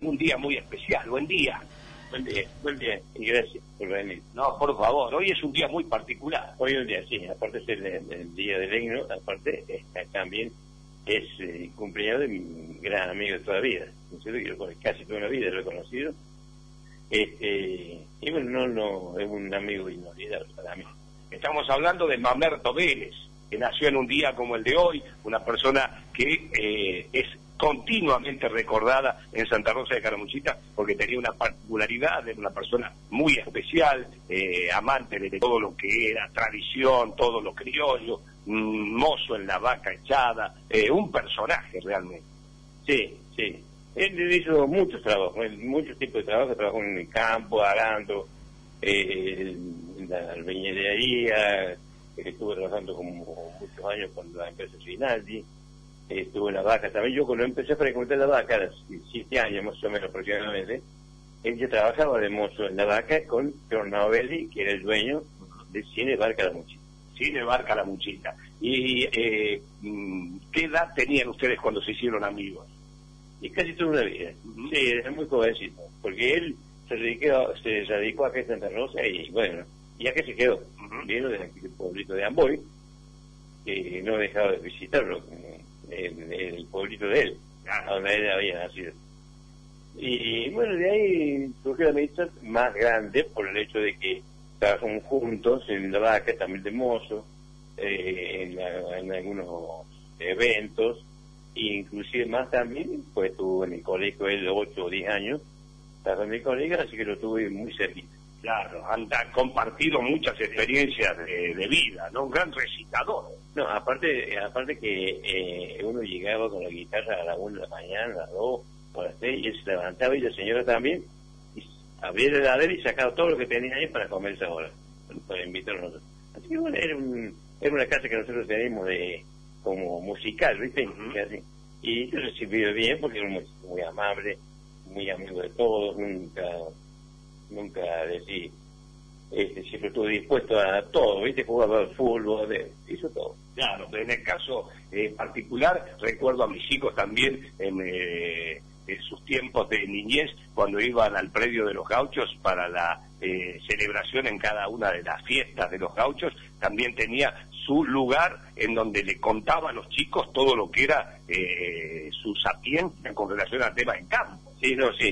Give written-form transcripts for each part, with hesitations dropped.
un día muy especial. Buen día. Buen día, y gracias por venir. No, por favor, hoy es un día muy particular. Hoy es un día, sí, aparte de ser el día del himno, aparte también es cumpleaños de mi gran amigo de toda la vida, ¿no es cierto? Que yo casi toda la vida lo he conocido. Y bueno, no, es un amigo inolvidable para mí. Estamos hablando de Mamerto Vélez, que nació en un día como el de hoy, una persona que es continuamente recordada en Santa Rosa de Calamuchita porque tenía una particularidad, era una persona muy especial, amante de todo lo que era tradición, todo lo criollo, mozo en la vaca echada, un personaje realmente. Sí. Él hizo muchos trabajos, muchos tipos de trabajos, trabajó en el campo, arando, en la albañilería, estuvo trabajando como muchos años con la empresa Finaldi, estuvo en la vaca también. Yo cuando empecé a frecuentar la vaca, a los 7 años más o menos aproximadamente, él ya trabajaba de mozo en la vaca con Tornavelli, que era el dueño del Cine Bar Calamuchita. Cine Bar Calamuchita. ¿Y qué edad tenían ustedes cuando se hicieron amigos? Y casi toda una vida. Sí, era muy jovencito, porque él se radicó acá en Santa Rosa y bueno, y acá se quedó. Vino del pueblito de Amboy, que no dejaba de visitarlo, el pueblito de él, donde él había nacido. Y bueno, de ahí surgió la amistad más grande por el hecho de que trabajamos juntos en la vaca, también de mozo, en algunos eventos, inclusive más también, pues estuvo en el colegio él 8 o 10 años, estaba en mi colegio, así que lo tuve muy cerquita. Claro, han compartido muchas experiencias de vida, ¿no? Un gran recitador. No, aparte que uno llegaba con la guitarra a la 1 de la mañana, a las 2, a las 6, y él se levantaba y la señora también, y abría la heladera y sacaba todo lo que tenía ahí para comer esa hora, para invitarnos a nosotros. Así que bueno, era una casa que nosotros teníamos como musical, ¿viste? Así. Y yo recibí bien porque era muy amable, muy amigo de todos, nunca decía, siempre estuvo dispuesto a todo, ¿viste? Jugaba al fútbol, hizo todo. Claro, en el caso particular, recuerdo a mis hijos también en sus tiempos de niñez, cuando iban al predio de los Gauchos para la celebración en cada una de las fiestas de los Gauchos, también tenía su lugar en donde le contaba a los chicos todo lo que era su sapiencia con relación al tema en campo. Sí,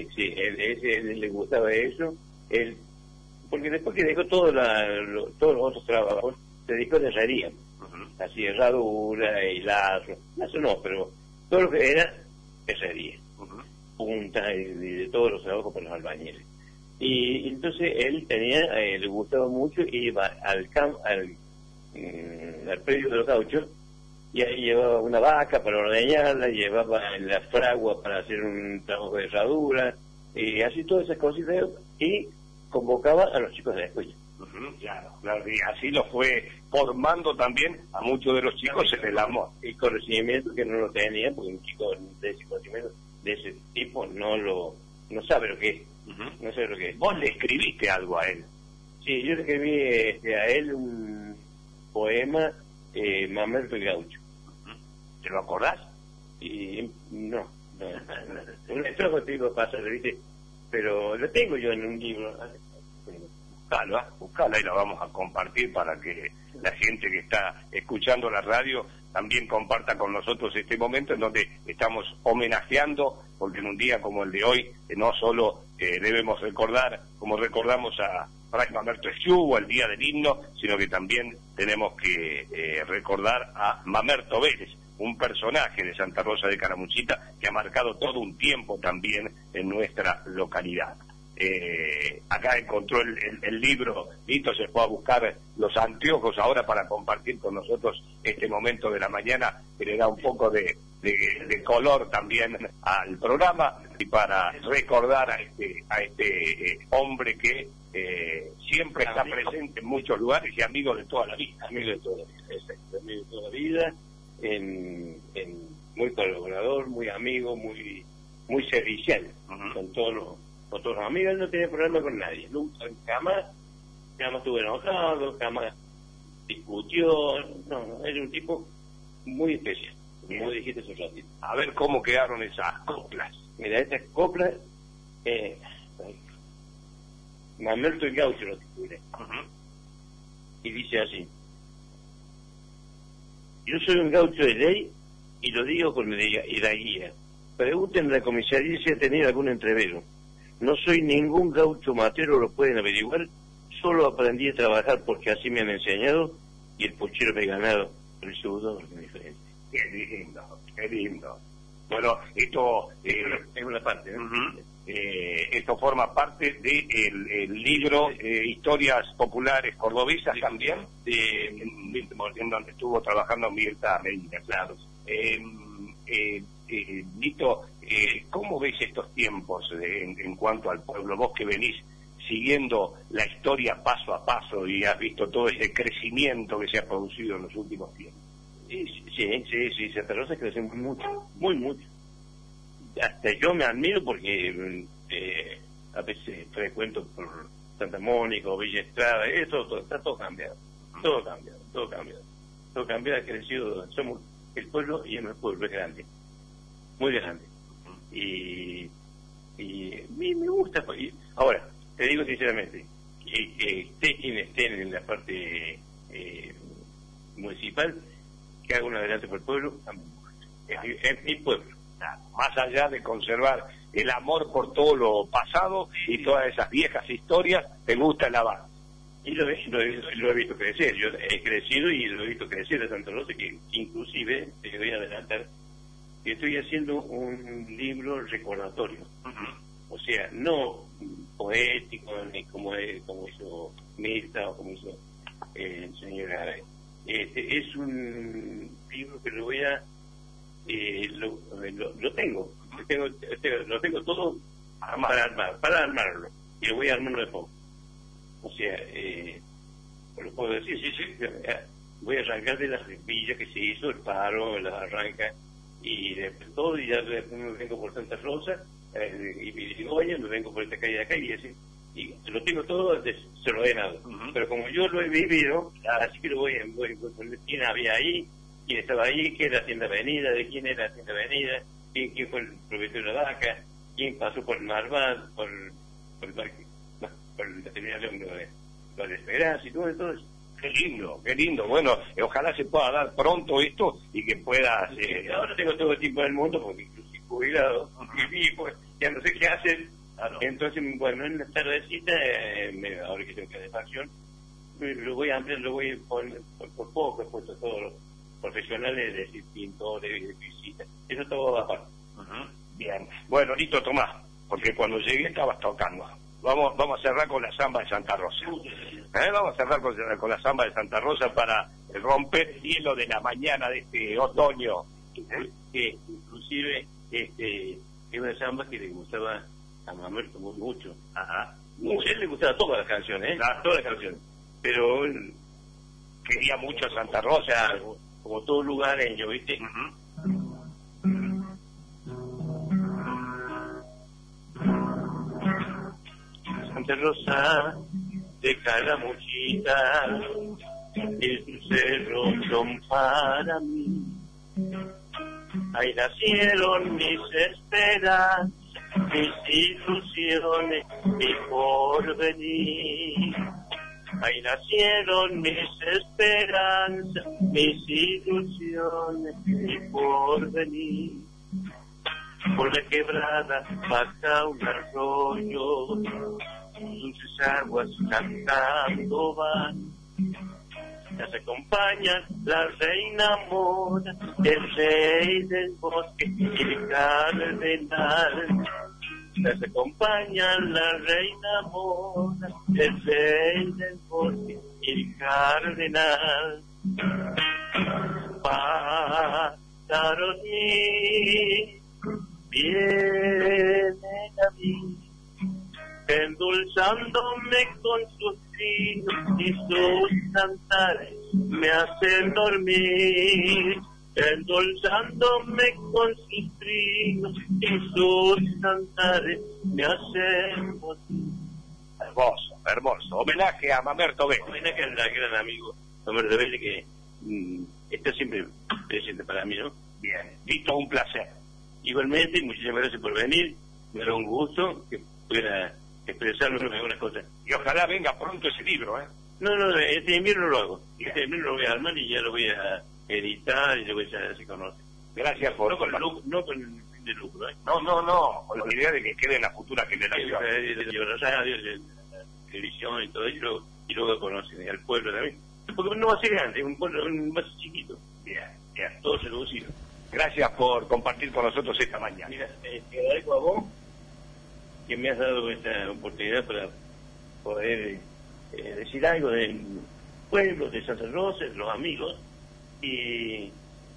él le gustaba eso, porque después que dejó todos los otros trabajos, se dedicó a la herrería, así herradura, lazo no, pero todo lo que era herrería, punta y de todos los trabajos para los albañiles. Y entonces él le gustaba mucho, iba al predio de los Gauchos, y ahí llevaba una vaca para ordeñarla, llevaba la fragua para hacer un trabajo de herradura, y así todas esas cositas, y convocaba a los chicos de la escuela. Claro, y así lo fue formando también a muchos de los chicos en el amor. Y conocimiento que no lo tenía, porque un chico de ese conocimiento, de ese tipo, no sabe lo que es. No sabe lo que es. Vos le escribiste algo a él. Sí, yo le escribí a él un poema, Mamerto y Gaucho. ¿Te lo acordás? Y no. Un estrojo te iba a pasar, ¿viste? Pero lo tengo yo en un libro. Buscala y la vamos a compartir para que la gente que está escuchando la radio también comparta con nosotros este momento en donde estamos homenajeando, porque en un día como el de hoy no solo debemos recordar, como recordamos a Fray Mamerto Esciugo, el día del himno, sino que también tenemos que recordar a Mamerto Vélez, un personaje de Santa Rosa de Calamuchita que ha marcado todo un tiempo también en nuestra localidad. Acá encontró el libro, Lito se fue a buscar los anteojos ahora para compartir con nosotros este momento de la mañana que le da un poco de color también al programa y para recordar a este hombre que siempre está presente en muchos lugares y amigo de toda la vida. Amigo de toda la vida, exacto, amigo de toda la vida, muy colaborador, muy amigo, muy servicial con todos los amigos. Él no tenía problema con nadie, nunca, jamás estuvo enojado, jamás discutió, no, era un tipo muy especial, como dijiste hace un ratito. A ver cómo quedaron esas coplas. Mira, estas coplas Mamerto el Gaucho lo titulé. Y dice así: yo soy un gaucho de ley y lo digo con la guía. Pregunten a la comisaría si ha tenido algún entrevero. No soy ningún gaucho matero, lo pueden averiguar. Solo aprendí a trabajar porque así me han enseñado y el puchero me ha ganado. Pero el sudor es diferente. Qué lindo, qué lindo. Bueno, esto es una parte, ¿no? Esto forma parte del libro Historias Populares Cordobesas también, en donde estuvo trabajando Mirta Medina, claro. Lito, ¿cómo ves estos tiempos en cuanto al pueblo? Vos que venís siguiendo la historia paso a paso y has visto todo ese crecimiento que se ha producido en los últimos tiempos. Sí, Santa Rosa creció mucho, muy mucho. Hasta yo me admiro porque a veces frecuento por Santa Mónica o Villa Estrada, todo, está todo cambiado, todo cambiado, ha crecido, somos el pueblo y el pueblo es grande, muy grande, y me gusta. Ahora, te digo sinceramente, que esté quien esté en la parte municipal, que haga un adelante por el pueblo, es mi pueblo. Más allá de conservar el amor por todo lo pasado y todas esas viejas historias, te gusta el avance. Y lo he visto crecer. Yo he crecido y lo he visto crecer a Santa Rosa, que inclusive, te voy a adelantar, que estoy haciendo un libro recordatorio. O sea, no poético, ni como hizo Mirta o como hizo el señor Garay. Es un libro que lo voy a... lo tengo todo para armarlo, y lo voy a armarlo de poco. O sea, lo puedo decir, sí, voy a arrancar de las villas que se hizo, el paro, las arranca, y después todo, y ya me vengo por Santa Rosa, y Virigoña, me vengo por esta calle de acá, y así, y lo tengo todo, se lo he dado. Pero como yo lo he vivido, así que lo voy quién había ahí, quién estaba ahí, qué era Hacienda Avenida, de quién era Hacienda Avenida, quién fue el propietario de la vaca, quién pasó por el Marval, por la terminación de la Esperanza y todo eso. Qué lindo. Bueno, ojalá se pueda dar pronto esto y que puedas... Ahora tengo todo el tiempo del mundo, porque inclusive jubilado, y pues ya no sé qué hacer. Entonces, bueno, en la tardecita, ahora que tengo calefacción, lo voy a ampliar, lo voy a poner por poco, he puesto todos los profesionales, es decir, pintores, visitas, eso todo aparte. Bien, bueno, listo, Tomás, porque cuando llegué estabas tocando. Vamos a cerrar con la samba de Santa Rosa. Vamos a cerrar con la samba de Santa Rosa para romper el hielo de la mañana de este otoño. Que inclusive es una samba que le gustaba a Mamerto mucho. A él le gustaba todas las canciones, todas las canciones. Pero él quería mucho a Santa Rosa, como todo lugareño, ¿viste? Santa Rosa de Calamuchita, y tus cerros son para mí. Ahí nacieron mis esperanzas, mis ilusiones, mi porvenir. Ahí nacieron mis esperanzas, mis ilusiones, mi porvenir. Por la quebrada baja un arroyo, sus aguas cantando van. Las acompañan la reina mora, el rey del bosque y el cardenal. Las acompañan la reina mora, el rey del bosque y el cardenal. Pájaros vienen a mí, endulzándome con sus trinos y sus cantares me hacen dormir, endulzándome con sus trinos y sus cantares me hacen dormir. Hermoso. Homenaje a Mamerto B. Homenaje al gran amigo Mamerto B, que está siempre presente para mí, ¿no? Bien, listo, un placer. Igualmente, muchísimas gracias por venir, me da un gusto que pudiera expresarme algunas cosas. Y ojalá venga pronto ese libro, ¿eh? No, este invierno lo hago. Este invierno lo voy a armar y ya lo voy a editar y lo voy a hacer, se conoce. Gracias por... No con el fin de lucro, ¿eh? No, con la idea de que quede en la futura generación. De radio, de la televisión y todo, y luego conocen al pueblo también. Porque no va a ser grande, es un pueblo más chiquito. Bien. Todo reducido. Gracias por compartir con nosotros esta mañana. Mira, te agradezco a vos que me has dado esta oportunidad para poder decir algo del pueblo, de Santa Rosa, de los amigos, y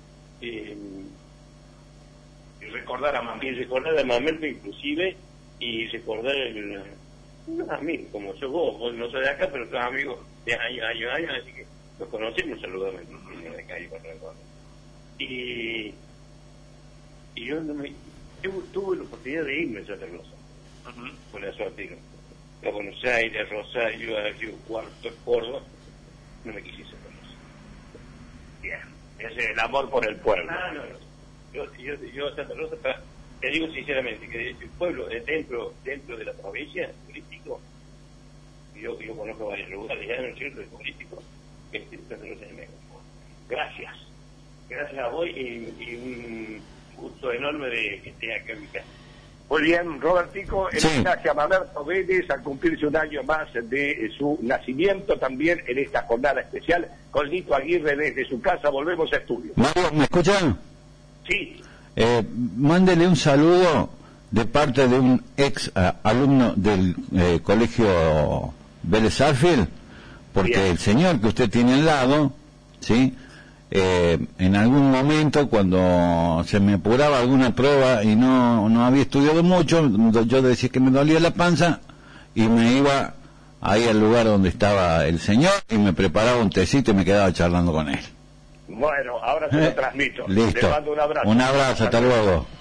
recordar a Mamerto inclusive, y recordar unos amigos, como sos vos no sos de acá, pero sos amigos de años, así que los conocemos, saludamos en la calle cuando nos conocemos. Y yo tuve la oportunidad de irme a Santa Rosa, con la suerte, a Buenos Aires, a Rosario, a Río Cuarto, a Córdoba, no me quise Santa Rosa. Bien, ese es el amor por el pueblo. Yo Santa Rosa, te digo sinceramente, que el pueblo dentro de la provincia, turístico, yo conozco varios lugares, ya no es cierto, turístico, Santa Rosa es mejor. Gracias a vos y un gusto enorme de que esté acá en mi casa. Muy bien, Robertico, el homenaje a Mamerto Vélez al cumplirse un año más de su nacimiento, también en esta jornada especial con Lito Aguirre desde su casa. Volvemos a estudio. Mario, ¿me escuchan? Sí. Mándele un saludo de parte de un ex alumno del colegio Vélez Sarsfield, porque bien, el señor que usted tiene al lado, ¿sí?, en algún momento cuando se me apuraba alguna prueba y no había estudiado mucho, yo decía que me dolía la panza y me iba ahí al lugar donde estaba el señor y me preparaba un tecito y me quedaba charlando con él. Bueno, ahora se lo transmito. Listo. Le mando un abrazo. Un abrazo, hasta luego.